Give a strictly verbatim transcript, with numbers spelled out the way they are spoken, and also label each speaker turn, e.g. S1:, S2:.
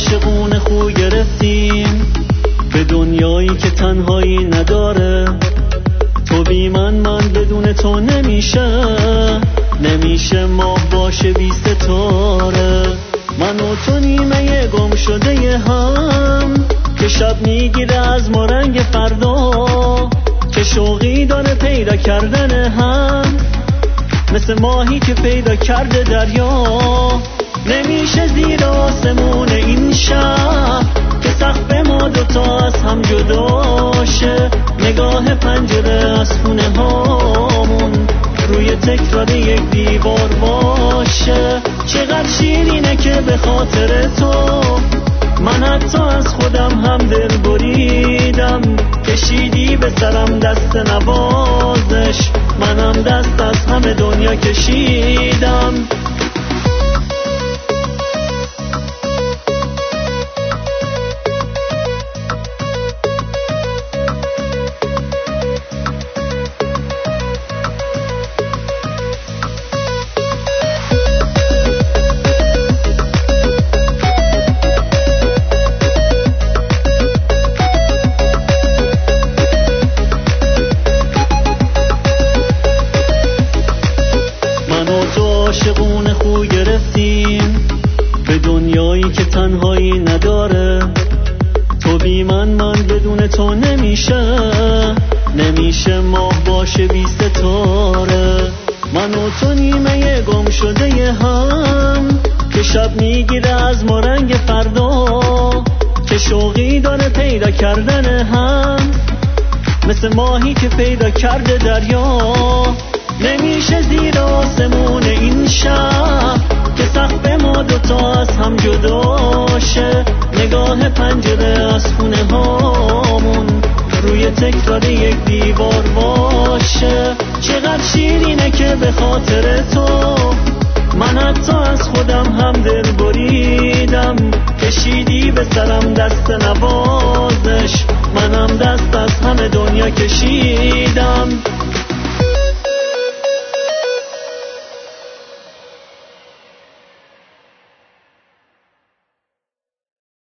S1: عاشقونه خو گرفتیم به دنیایی که تنهایی نداره. تو بی من من بدون تو نمیشه، نمیشه ماه باشه بی ستاره. من و تو نیمه گم شده هم که شب میگیره از ما رنگ فردا، که شوقی داره پیدا کردن هم مثل ماهی که پیدا کرده دریا. نمیشه زیر آسمون این شب که سقف ما دوتا از هم جداشه. نگاه پنجره از خونه هامون روی تکرار یک دیوار باشه. چقدر شیرینه که به خاطر تو من حتی از خودم هم دل بریدم. کشیدی به سرم دست نوازش، منم دست از همه دنیا کشیدم. عاشقونه خو گرفتیم به دنیایی که تنهایی نداره. تو بی من من بدون تو نمیشه، نمیشه ماه باشه بی ستاره. من و تو نیمه گم شده هم که شب میگیره از ما رنگ فردا، که شوقی داره پیدا کردن هم مثل ماهی که پیدا کرده دریا. نمیشه زیر آسمون این شب که سقف ما دوتا از هم جداشه. نگاه پنجره از خونه هامون روی تکرار یک دیوار باشه. چقدر شیرینه که به خاطر تو من حتی از خودم هم دل بریدم. کشیدی به سرم دست نوازش، منم دست از همه دنیا کشیدم.